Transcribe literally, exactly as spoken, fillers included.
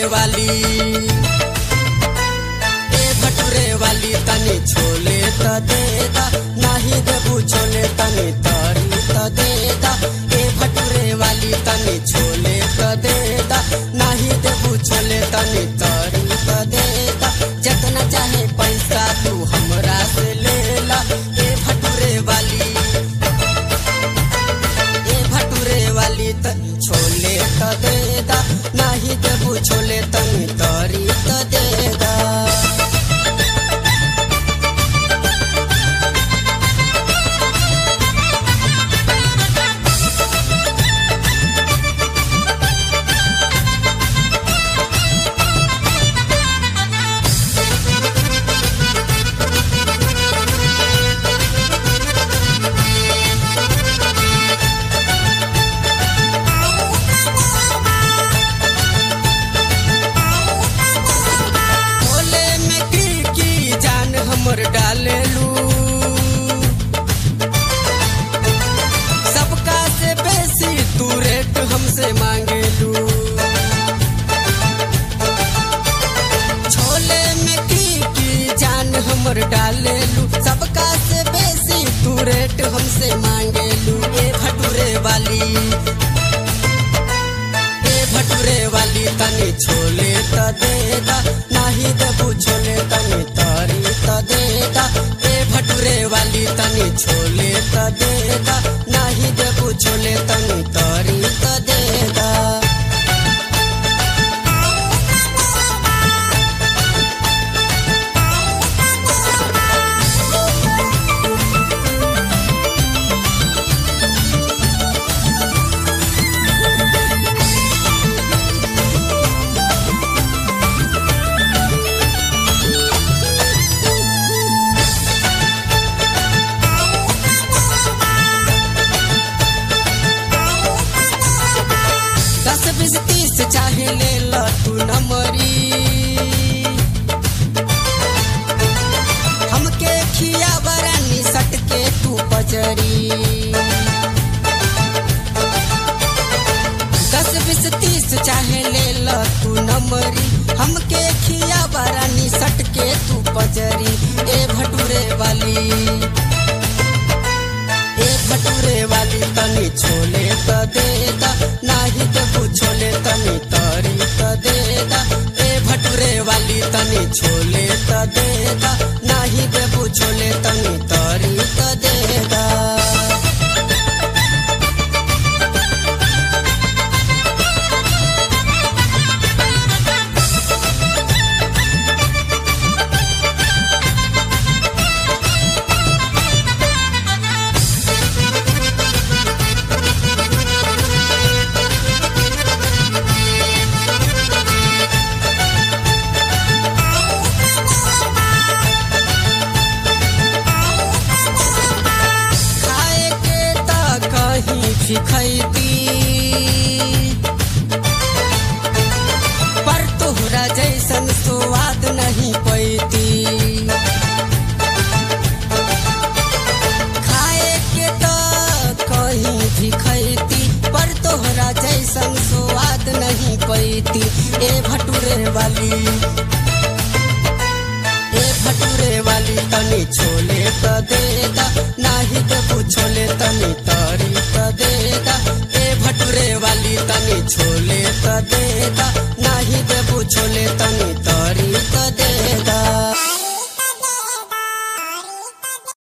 वाली ए भटूरे वाली तनी छोले त देदा नाही देबू छोले तनी तरी त देदा ए भटूरे वाली तनी छोले त देदा नाही देबू छोले तनी तरी त देदा जितना चाहे पैसा तू हमरा से लेला ए भटूरे वाली ए भटूरे वाली तनी छोले त देदा नाही देबू छोले तनी तरी त देदा। हमर डालेलू सबका से बेसी तू रेट हमसे मांगेलू छोले में की की जान हमर डालेलू सबका से बेसी तू रेट हमसे मांगेलू ए भटूरे वाली ए भटूरे वाली तनी छोले त देदा नाही देबू छोले तनी तरी त देदा ए भटूरे वाली तनी छोले त देदा नाही देबू छोले तनी तरी त देदा। दस बीस तीस चाहे ले ला तू नमरी हमके खिया बरानी सटके तू पजरी दस बीस तीस चाहे ले ला तू नमरी हमके खिया बरानी सटके तू पजरी ए भटूरे वाली ए भटूरे वाली तनी छोले त देदा नाही देबू छोले तनी तरी त देदा ए भटूरे वाली तनी छोले त देदा नाही देबू छोले तनी तरी त देदा। खैती पर तोहरा जैसन स्वाद नहीं पैती खाए के तो कहीं भी खैती पर तोहरा जैसन स्वाद नहीं पैती ए भटूरे वाली ए भटूरे वाली तनी छोले त देदा नाही देबू छोले तनी तरी त देदा ए भटूरे वाली तनी छोले त देदा